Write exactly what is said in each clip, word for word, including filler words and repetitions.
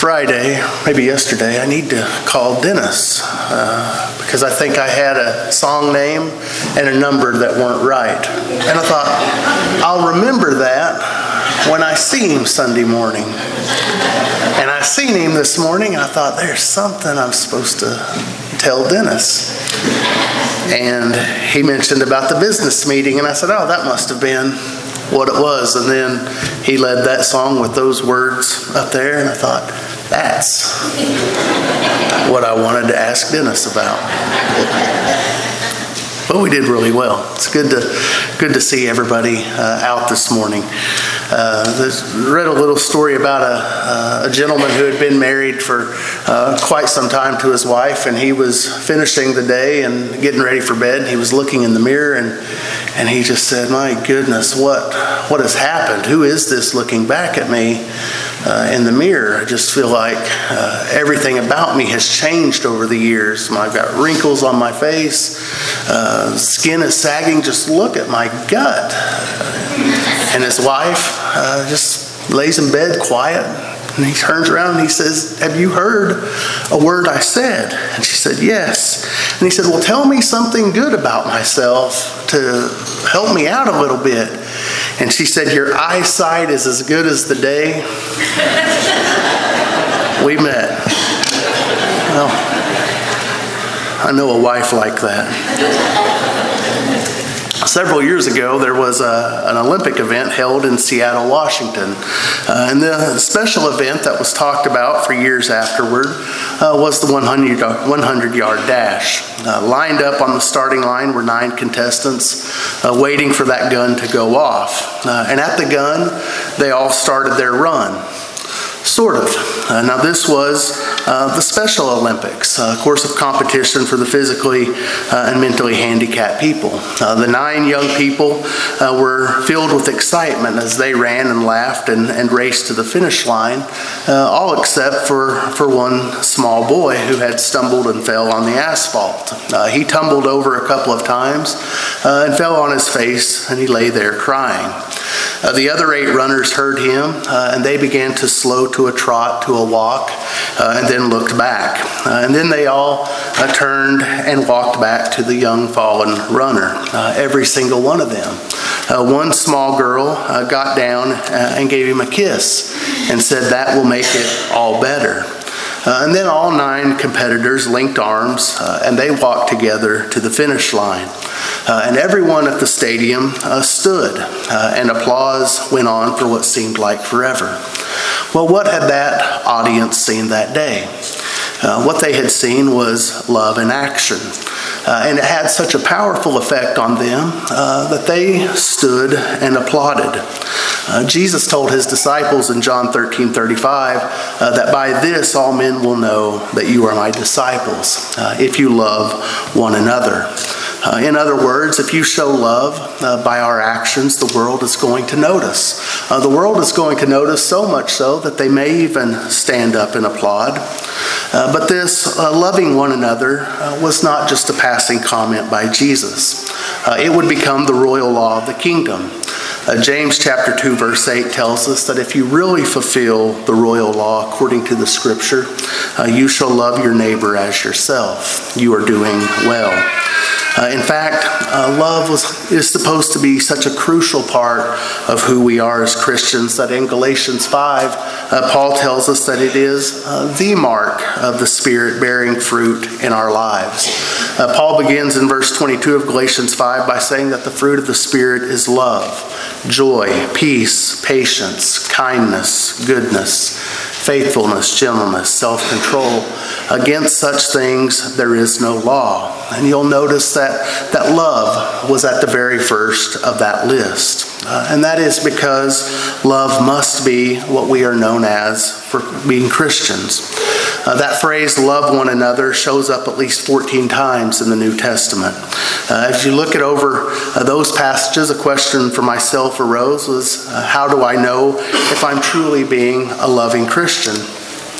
Friday, maybe yesterday, I need to call Dennis uh, because I think I had a song name and a number that weren't right. And I thought, I'll remember that when I see him Sunday morning. And I seen him this morning, and I thought, there's something I'm supposed to tell Dennis. And he mentioned about the business meeting, and I said, oh, that must have been what it was. And then he led that song with those words up there, and I thought, that's what I wanted to ask Dennis about. But we did really well. It's good to good to see everybody uh, out this morning. Uh, read a little story about a, uh, a gentleman who had been married for uh, quite some time to his wife, and he was finishing the day and getting ready for bed. He was looking in the mirror, and and he just said, "My goodness, what what has happened? Who is this looking back at me uh, in the mirror? I just feel like uh, everything about me has changed over the years. I've got wrinkles on my face, uh, skin is sagging. Just look at my gut." And his wife uh, just lays in bed quiet, and he turns around and he says, "Have you heard a word I said?" And she said, "Yes." And he said, "Well, tell me something good about myself to help me out a little bit." And she said, "Your eyesight is as good as the day we met." Well, I know a wife like that. Several years ago, there was a, an Olympic event held in Seattle, Washington. Uh, and the special event that was talked about for years afterward uh, was the one hundred yard dash. Uh, lined up on the starting line were nine contestants uh, waiting for that gun to go off. Uh, and at the gun, they all started their run. Sort of. Uh, now this was uh, the Special Olympics, a course of competition for the physically uh, and mentally handicapped people. Uh, the nine young people uh, were filled with excitement as they ran and laughed and, and raced to the finish line, uh, all except for, for one small boy who had stumbled and fell on the asphalt. Uh, he tumbled over a couple of times uh, and fell on his face, and he lay there crying. Uh, the other eight runners heard him, uh, and they began to slow to a trot, to a walk, uh, and then looked back. Uh, and then they all uh, turned and walked back to the young fallen runner, uh, every single one of them. Uh, one small girl uh, got down uh, and gave him a kiss and said, "That will make it all better." Uh, and then all nine competitors linked arms, uh, and they walked together to the finish line. Uh, and everyone at the stadium uh, stood, uh, and applause went on for what seemed like forever. Well, what had that audience seen that day? Uh, what they had seen was love in action. Uh, and it had such a powerful effect on them uh, that they stood and applauded. Uh, Jesus told his disciples in John thirteen thirty-five uh, that by this all men will know that you are my disciples, uh, if you love one another. Uh, in other words, if you show love uh, by our actions, the world is going to notice. Uh, the world is going to notice so much so that they may even stand up and applaud. Uh, but this uh, loving one another uh, was not just a passing comment by Jesus. Uh, it would become the royal law of the kingdom. Uh, James chapter two verse eight tells us that if you really fulfill the royal law according to the scripture, uh, you shall love your neighbor as yourself. You are doing well. Uh, in fact, uh, love was, is supposed to be such a crucial part of who we are as Christians that in Galatians five, uh, Paul tells us that it is uh, the mark of the Spirit bearing fruit in our lives. Uh, Paul begins in verse twenty-two of Galatians five by saying that the fruit of the Spirit is love, joy, peace, patience, kindness, goodness, faithfulness, gentleness, self-control. Against such things there is no law. And you'll notice that, that love was at the very first of that list. Uh, and that is because love must be what we are known as for being Christians. Uh, that phrase, love one another, shows up at least fourteen times in the New Testament. Uh, as you look at over uh, those passages, a question for myself arose was, uh, how do I know if I'm truly being a loving Christian?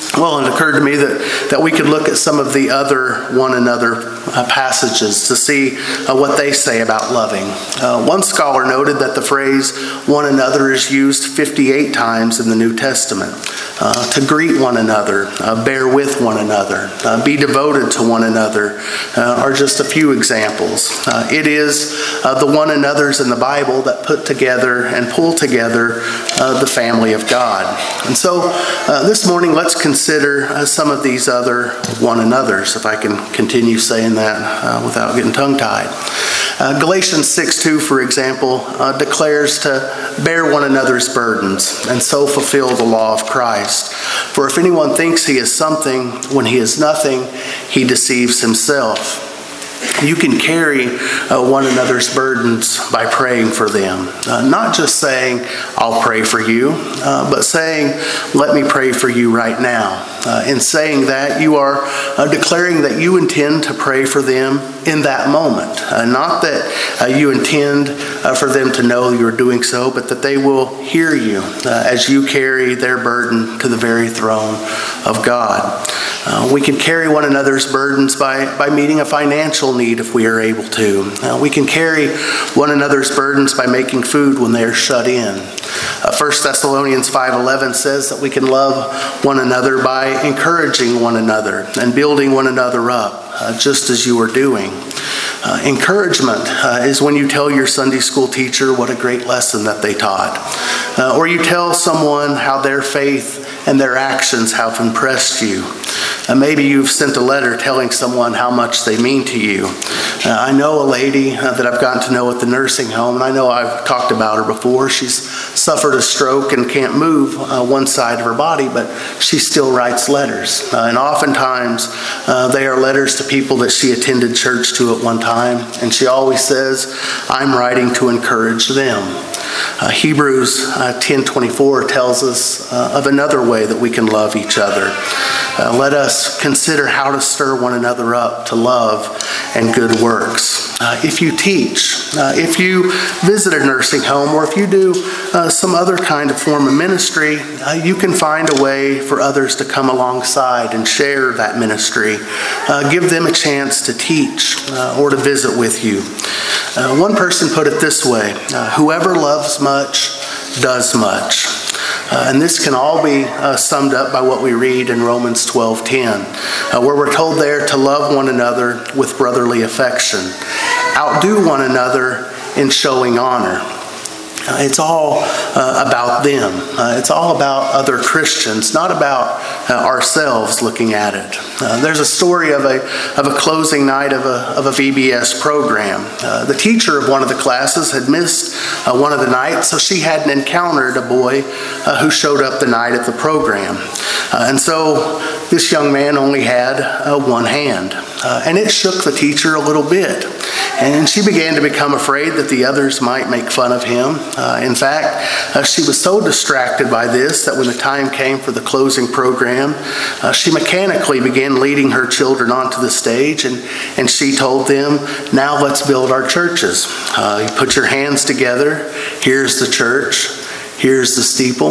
Well, it occurred to me that, that we could look at some of the other one another uh, passages to see uh, what they say about loving. Uh, one scholar noted that the phrase one another is used fifty-eight times in the New Testament. Uh, to greet one another, uh, bear with one another, uh, be devoted to one another uh, are just a few examples. Uh, it is uh, the one another's in the Bible that put together and pull together uh, the family of God. And so uh, this morning, let's consider uh, some of these other one another's, if I can continue saying that uh, without getting tongue-tied. Uh, Galatians six two, for example, uh, declares to bear one another's burdens and so fulfill the law of Christ. For if anyone thinks he is something when he is nothing, he deceives himself. You can carry uh, one another's burdens by praying for them. Uh, not just saying, I'll pray for you, uh, but saying, let me pray for you right now. Uh, in saying that, you are uh, declaring that you intend to pray for them in that moment. Uh, not that uh, you intend uh, for them to know you're doing so, but that they will hear you uh, as you carry their burden to the very throne of God. Uh, we can carry one another's burdens by, by meeting a financial need if we are able to. Uh, we can carry one another's burdens by making food when they are shut in. Uh, First Thessalonians five eleven says that we can love one another by encouraging one another and building one another up, uh, just as you are doing. Uh, encouragement uh, is when you tell your Sunday school teacher what a great lesson that they taught. Uh, or you tell someone how their faith and their actions have impressed you. Uh, maybe you've sent a letter telling someone how much they mean to you. Uh, I know a lady uh, that I've gotten to know at the nursing home, and I know I've talked about her before. She's suffered a stroke and can't move uh, one side of her body, but she still writes letters. Uh, and oftentimes, uh, they are letters to people that she attended church to at one time, and she always says, I'm writing to encourage them. Uh, Hebrews uh, ten twenty-four tells us uh, of another way that we can love each other. Uh, let us consider how to stir one another up to love and good works. Uh, if you teach, uh, if you visit a nursing home, or if you do uh, some other kind of form of ministry, uh, you can find a way for others to come alongside and share that ministry. Uh, give them a chance to teach uh, or to visit with you. Uh, one person put it this way, uh, whoever loves much does much. Uh, and this can all be uh, summed up by what we read in Romans twelve ten, uh, where we're told there to love one another with brotherly affection. Outdo one another in showing honor. Uh, it's all uh, about them. Uh, it's all about other Christians, not about uh, ourselves looking at it. Uh, there's a story of a of a closing night of a of a V B S program. Uh, the teacher of one of the classes had missed uh, one of the nights, so she hadn't encountered a boy uh, who showed up the night at the program. Uh, and so this young man only had uh, one hand. Uh, and it shook the teacher a little bit. And she began to become afraid that the others might make fun of him. Uh, in fact, uh, she was so distracted by this that when the time came for the closing program, uh, she mechanically began leading her children onto the stage, and, and she told them, now let's build our churches. Uh, you put your hands together. Here's the church. Here's the steeple.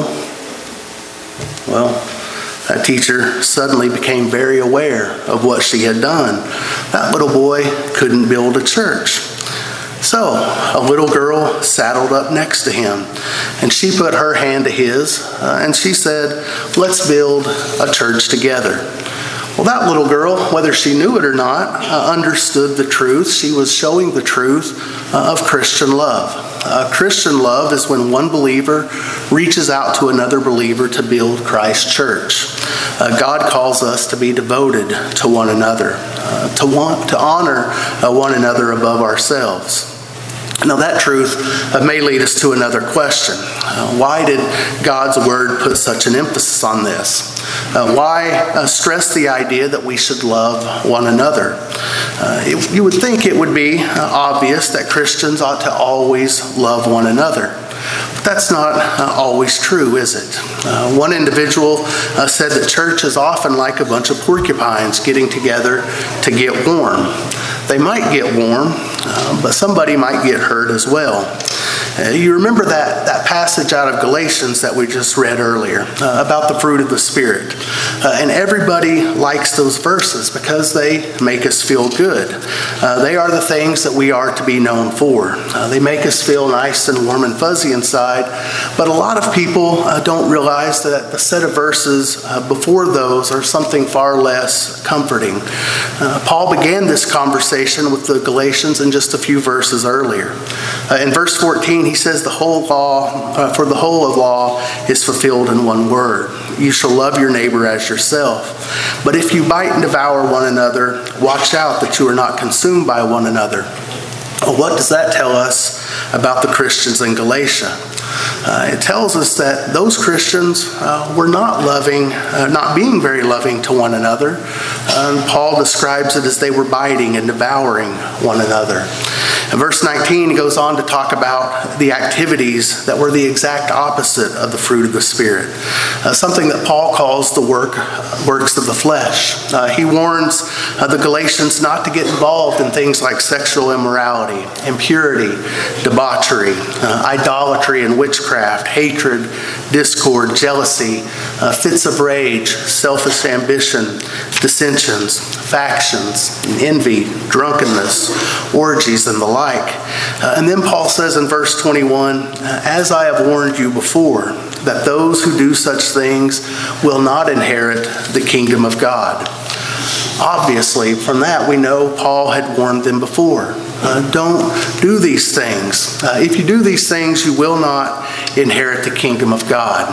Well, that teacher suddenly became very aware of what she had done. That little boy couldn't build a church. So a little girl saddled up next to him, and she put her hand to his, uh, and she said, let's build a church together. Well, that little girl, whether she knew it or not, uh, understood the truth. She was showing the truth uh, of Christian love. Uh, Christian love is when one believer reaches out to another believer to build Christ's church. Uh, God calls us to be devoted to one another, uh, to want to honor uh, one another above ourselves. Now that truth uh, may lead us to another question. Uh, why did God's Word put such an emphasis on this? Uh, why uh, stress the idea that we should love one another? Uh, it, you would think it would be uh, obvious that Christians ought to always love one another. But that's not uh, always true, is it? Uh, one individual uh, said that church is often like a bunch of porcupines getting together to get warm. They might get warm, uh, but somebody might get hurt as well. Uh, you remember that, that passage out of Galatians that we just read earlier uh, about the fruit of the Spirit. Uh, and everybody likes those verses because they make us feel good. Uh, they are the things that we are to be known for. Uh, they make us feel nice and warm and fuzzy inside. But a lot of people uh, don't realize that the set of verses uh, before those are something far less comforting. Uh, Paul began this conversation with the Galatians in just a few verses earlier. Uh, in verse fourteen, he says the whole law, uh, for the whole of law is fulfilled in one word. You shall love your neighbor as yourself. But if you bite and devour one another, watch out that you are not consumed by one another. Well, what does that tell us about the Christians in Galatia? Uh, it tells us that those Christians uh, were not loving, uh, not being very loving to one another. Um, Paul describes it as they were biting and devouring one another. In verse nineteen, he goes on to talk about the activities that were the exact opposite of the fruit of the Spirit. Uh, something that Paul calls the work, works of the flesh. Uh, he warns uh, the Galatians not to get involved in things like sexual immorality, impurity, debauchery, uh, idolatry and witchcraft, hatred, discord, jealousy, uh, fits of rage, selfish ambition, dissensions, factions, envy, drunkenness, orgies, and the like. Uh, and then Paul says in verse twenty-one, as I have warned you before, that those who do such things will not inherit the kingdom of God. Obviously, from that we know Paul had warned them before. Uh, don't do these things. Uh, if you do these things, you will not inherit the kingdom of God.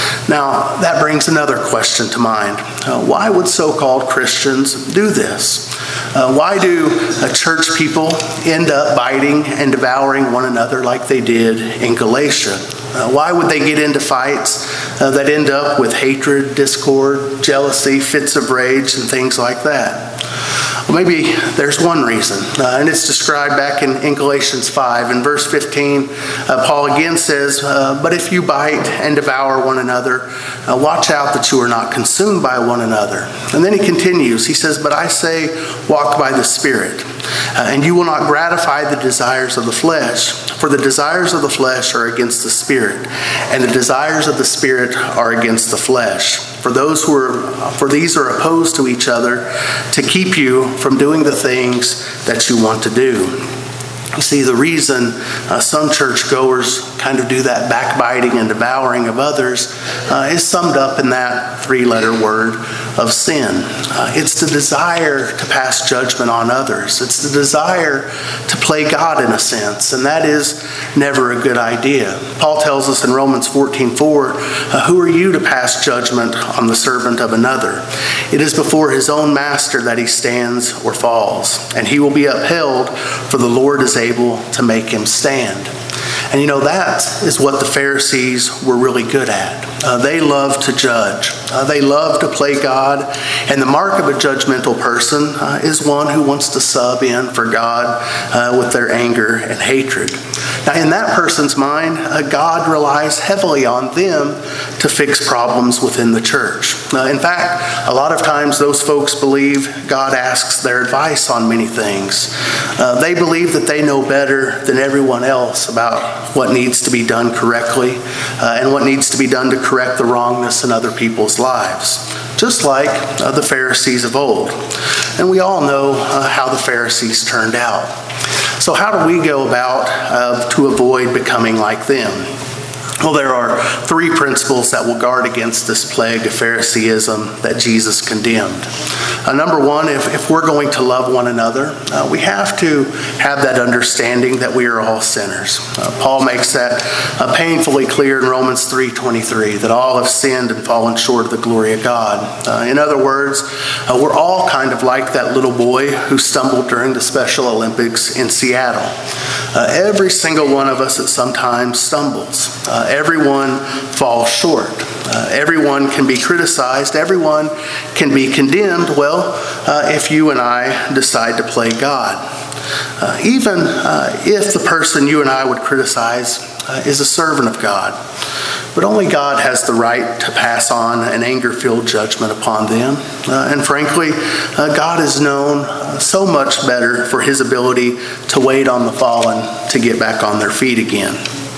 Now, that brings another question to mind. Uh, why would so-called Christians do this? Uh, why do uh, church people end up biting and devouring one another like they did in Galatia? Uh, why would they get into fights uh, that end up with hatred, discord, jealousy, fits of rage, and things like that? Well, maybe there's one reason, uh, and it's described back in, in Galatians five. In verse fifteen, uh, Paul again says, uh, but if you bite and devour one another, uh, watch out that you are not consumed by one another. And then he continues, he says, but I say, walk by the Spirit, uh, and you will not gratify the desires of the flesh, for the desires of the flesh are against the Spirit, and the desires of the Spirit are against the flesh. For those who are, for these are opposed to each other to keep you from doing the things that you want to do. You see, the reason uh, some churchgoers kind of do that backbiting and devouring of others uh, is summed up in that three-letter word of sin. Uh, it's the desire to pass judgment on others. It's the desire to play God in a sense, and that is never a good idea. Paul tells us in Romans fourteen four, uh, who are you to pass judgment on the servant of another? It is before his own master that he stands or falls, and he will be upheld, for the Lord is able to make him stand. And you know, that is what the Pharisees were really good at. Uh, they love to judge. Uh, they love to play God. And the mark of a judgmental person uh, is one who wants to sub in for God uh, with their anger and hatred. Now, in that person's mind, uh, God relies heavily on them to fix problems within the church. Uh, in fact, a lot of times those folks believe God asks their advice on many things. Uh, they believe that they know better than everyone else about what needs to be done correctly uh, and what needs to be done to correct the wrongness in other people's lives, just like uh, the Pharisees of old. And we all know uh, how the Pharisees turned out. So how do we go about uh, to avoid becoming like them? Well, there are three principles that will guard against this plague of Phariseeism that Jesus condemned. Uh, number one, if, if we're going to love one another, uh, we have to have that understanding that we are all sinners. Uh, Paul makes that uh, painfully clear in Romans three twenty-three, that all have sinned and fallen short of the glory of God. Uh, in other words, uh, we're all kind of like that little boy who stumbled during the Special Olympics in Seattle. Uh, every single one of us at some time stumbles. Uh, everyone falls short. Uh, everyone can be criticized. Everyone can be condemned. Well, uh, if you and I decide to play God. Uh, even uh, if the person you and I would criticize uh, is a servant of God. But only God has the right to pass on an anger-filled judgment upon them. Uh, and frankly, uh, God is known uh, so much better for his ability to wait on the fallen to get back on their feet again.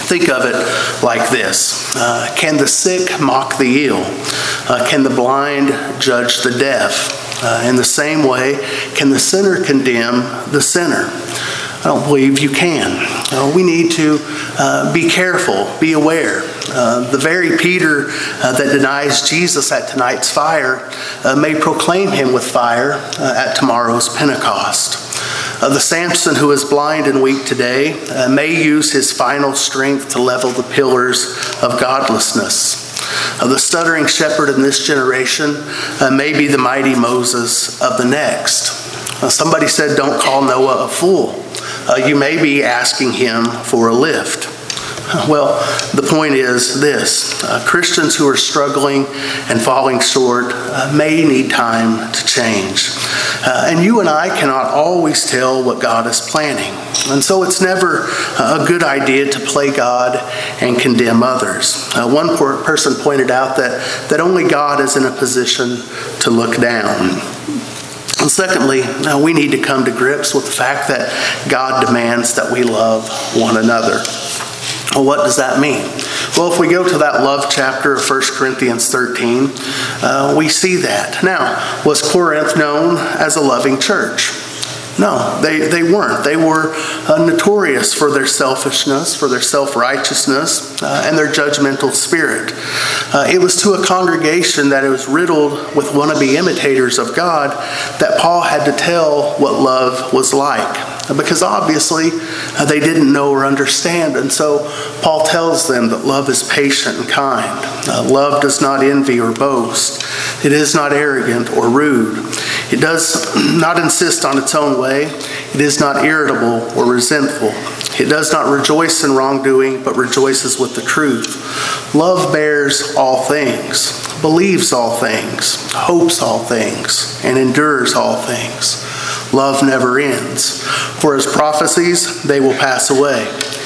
Think of it like this. Uh, can the sick mock the ill? Uh, can the blind judge the deaf? Uh, in the same way, can the sinner condemn the sinner? I don't believe you can. Uh, we need to uh, be careful, be aware. Uh, the very Peter uh, that denies Jesus at tonight's fire uh, may proclaim him with fire uh, at tomorrow's Pentecost. Uh, the Samson who is blind and weak today uh, may use his final strength to level the pillars of godlessness. Uh, the stuttering shepherd in this generation uh, may be the mighty Moses of the next. Uh, somebody said, don't call Noah a fool. Uh, you may be asking him for a lift. Well, the point is this. Uh, Christians who are struggling and falling short uh, may need time to change. Uh, and you and I cannot always tell what God is planning. And so it's never a good idea to play God and condemn others. Uh, one person pointed out that, that only God is in a position to look down. And secondly, uh, we need to come to grips with the fact that God demands that we love one another. Well, what does that mean? Well, if we go to that love chapter of First Corinthians thirteen, uh, we see that. Now, was Corinth known as a loving church? No, they, they weren't. They were uh, notorious for their selfishness, for their self-righteousness, uh, and their judgmental spirit. Uh, it was to a congregation that it was riddled with wannabe imitators of God that Paul had to tell what love was like. Because obviously uh, they didn't know or understand. And so Paul tells them that love is patient and kind. Uh, love does not envy or boast. It is not arrogant or rude. It does not insist on its own way. It is not irritable or resentful. It does not rejoice in wrongdoing, but rejoices with the truth. Love bears all things, believes all things, hopes all things, and endures all things. Love never ends. For as prophecies, they will pass away.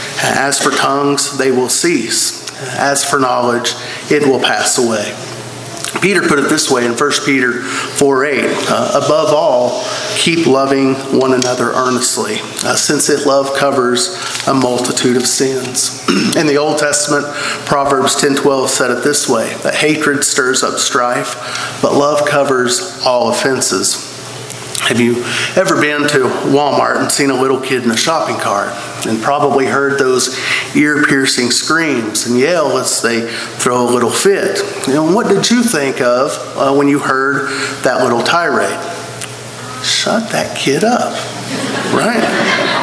As for tongues, they will cease. As for knowledge, it will pass away. Peter put it this way in First Peter four eight, uh, above all, keep loving one another earnestly, uh, since it love covers a multitude of sins. In the Old Testament, Proverbs ten twelve said it this way, that hatred stirs up strife, but love covers all offenses. Have you ever been to Walmart and seen a little kid in a shopping cart and probably heard those ear-piercing screams and yell as they throw a little fit? You know, what did you think of uh, when you heard that little tirade? Shut that kid up, right?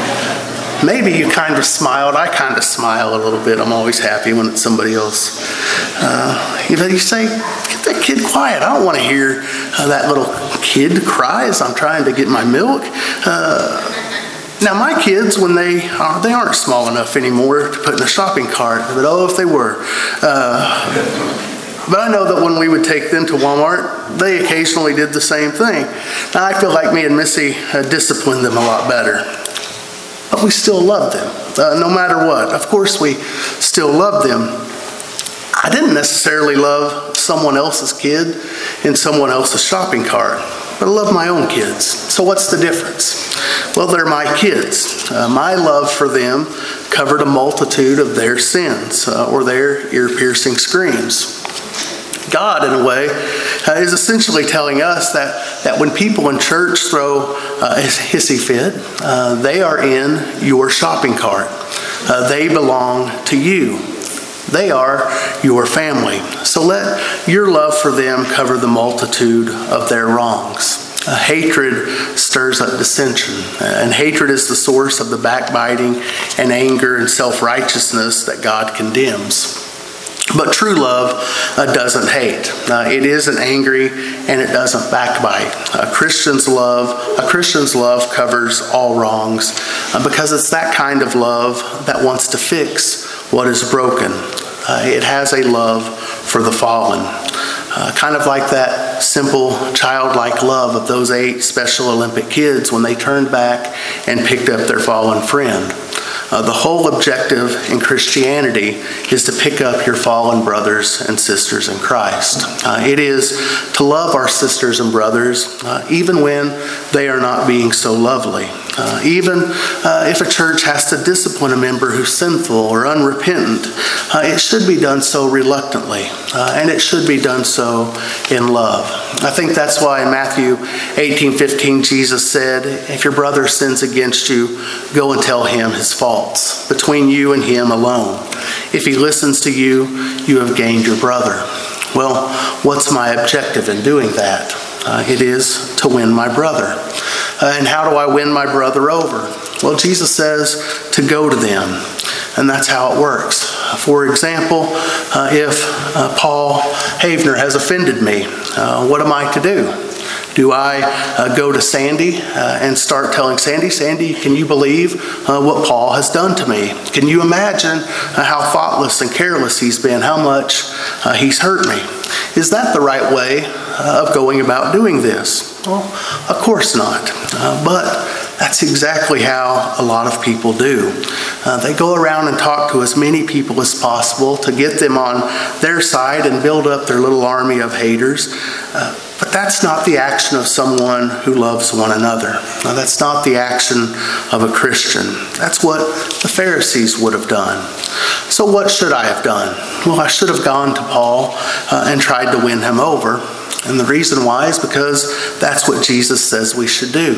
Maybe you kind of smiled. I kind of smile a little bit. I'm always happy when it's somebody else. Uh, you know, you say, get that kid quiet. I don't want to hear uh, that little kid cry as I'm trying to get my milk. Uh, now, my kids, when they are, they aren't small enough anymore to put in a shopping cart, but oh, if they were. Uh, but I know that when we would take them to Walmart, they occasionally did the same thing. Now, I feel like me and Missy uh, disciplined them a lot better. But we still love them, uh, no matter what. Of course, we still love them. I didn't necessarily love someone else's kid in someone else's shopping cart, but I love my own kids. So what's the difference? Well, they're my kids. Uh, my love for them covered a multitude of their sins uh, or their ear-piercing screams. God, in a way, uh, is essentially telling us that, that when people in church throw uh, a hissy fit, uh, they are in your shopping cart. Uh, they belong to you. They are your family. So let your love for them cover the multitude of their wrongs. Uh, hatred stirs up dissension, uh, and hatred is the source of the backbiting and anger and self-righteousness that God condemns. But true love uh, doesn't hate. Uh, it isn't angry and it doesn't backbite. A Christian's love, a Christian's love covers all wrongs uh, because it's that kind of love that wants to fix what is broken. Uh, it has a love for the fallen. Uh, kind of like that simple childlike love of those eight Special Olympic kids when they turned back and picked up their fallen friend. Uh, the whole objective in Christianity is to pick up your fallen brothers and sisters in Christ. Uh, it is to love our sisters and brothers uh, even when they are not being so lovely. Uh, even uh, if a church has to discipline a member who's sinful or unrepentant, uh, it should be done so reluctantly, uh, and it should be done so in love. I think that's why in Matthew eighteen fifteen, Jesus said, if your brother sins against you, go and tell him his faults, between you and him alone. If he listens to you, you have gained your brother. Well, what's my objective in doing that? Uh, it is to win my brother. Uh, and how do I win my brother over? Well, Jesus says to go to them, and that's how it works. For example, uh, if uh, Paul Havener has offended me, uh, what am I to do? Do I uh, go to Sandy uh, and start telling Sandy, Sandy, can you believe uh, what Paul has done to me? Can you imagine uh, how thoughtless and careless he's been, how much uh, he's hurt me? Is that the right way uh, of going about doing this? Well, of course not. Uh, but that's exactly how a lot of people do. Uh, they go around and talk to as many people as possible to get them on their side and build up their little army of haters. Uh, But that's not the action of someone who loves one another. Now, that's not the action of a Christian. That's what the Pharisees would have done. So what should I have done? Well, I should have gone to Paul uh, and tried to win him over. And the reason why is because that's what Jesus says we should do.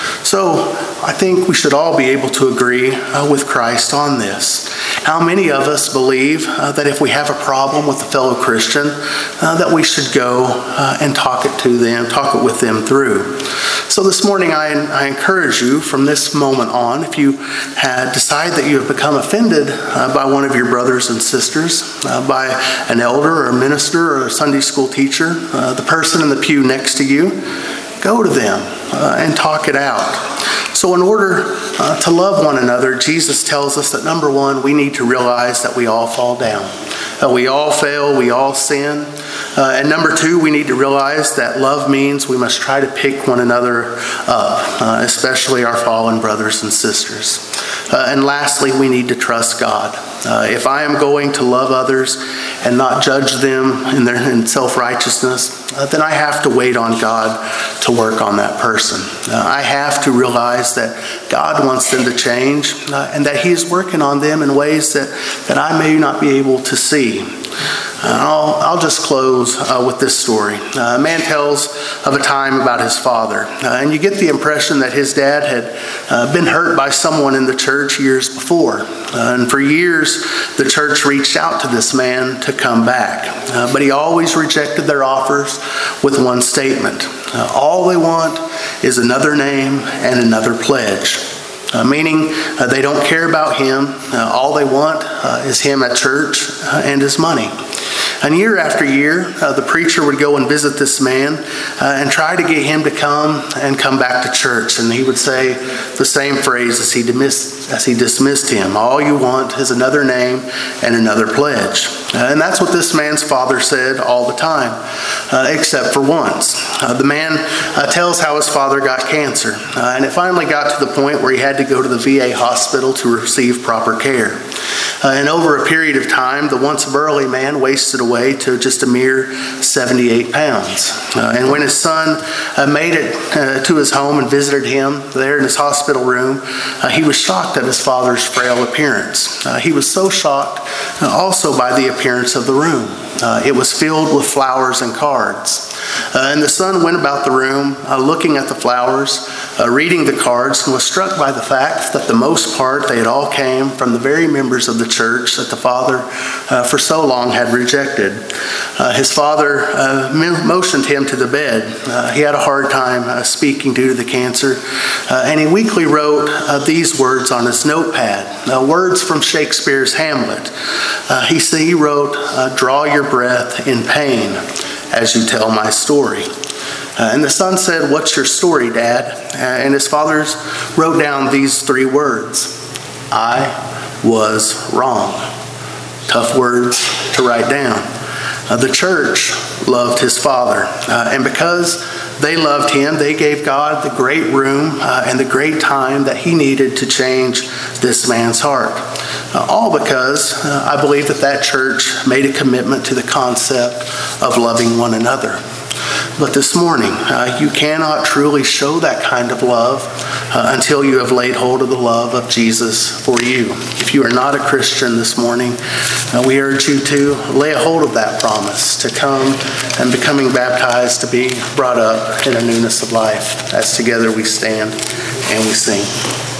So I think we should all be able to agree uh, with Christ on this. How many of us believe uh, that if we have a problem with a fellow Christian, uh, that we should go uh, and talk it to them, talk it with them through? So this morning I, I encourage you from this moment on, if you had decide that you have become offended uh, by one of your brothers and sisters, uh, by an elder or a minister or a Sunday school teacher, uh, the person in the pew next to you, go to them uh, and talk it out. So in order uh, to love one another, Jesus tells us that number one, we need to realize that we all fall down. Uh, we all fail, we all sin. Uh, and number two, we need to realize that love means we must try to pick one another up, uh, especially our fallen brothers and sisters. Uh, and lastly, we need to trust God. Uh, if I am going to love others and not judge them in their in self-righteousness, uh, then I have to wait on God to work on that person. Uh, I have to realize that God wants them to change uh, and that He is working on them in ways that, that I may not be able to see. Uh, I'll, I'll just close uh, with this story. Uh, a man tells of a time about his father, uh, and you get the impression that his dad had uh, been hurt by someone in the church years before. Uh, and for years, the church reached out to this man to come back. Uh, but he always rejected their offers with one statement. Uh, all they want is another name and another pledge. Uh, meaning uh, they don't care about him. Uh, all they want uh, is him at church uh, and his money. And year after year, uh, the preacher would go and visit this man uh, and try to get him to come and come back to church. And he would say the same phrase as he dismissed, as he dismissed him. All you want is another name and another pledge. Uh, and that's what this man's father said all the time, uh, except for once. Uh, the man uh, tells how his father got cancer. Uh, and it finally got to the point where he had to go to the V A hospital to receive proper care. Uh, and over a period of time, the once burly man wasted away to just a mere seventy-eight pounds. Uh, and when his son uh, made it uh, to his home and visited him there in his hospital room, uh, he was shocked at his father's frail appearance. Uh, he was so shocked uh, also by the appearance of the room. Uh, it was filled with flowers and cards. Uh, and the son went about the room uh, looking at the flowers, uh, reading the cards, and was struck by the fact that the most part they had all came from the very members of the church that the father uh, for so long had rejected. Uh, his father uh, motioned him to the bed. Uh, he had a hard time uh, speaking due to the cancer, uh, and he weakly wrote uh, these words on his notepad, uh, words from Shakespeare's Hamlet. Uh, he, he wrote, uh, "Draw your breath in pain as you tell my story." Uh, and the son said, "What's your story, Dad?" Uh, and his father wrote down these three words: "I was wrong." Tough words to write down. Uh, the church loved his father, uh, and because they loved him, they gave God the great room uh, and the great time that he needed to change this man's heart. Uh, all because uh, I believe that that church made a commitment to the concept of loving one another. But this morning, uh, you cannot truly show that kind of love uh, until you have laid hold of the love of Jesus for you. If you are not a Christian this morning, uh, we urge you to lay a hold of that promise, to come and becoming baptized, to be brought up in a newness of life, as together we stand and we sing.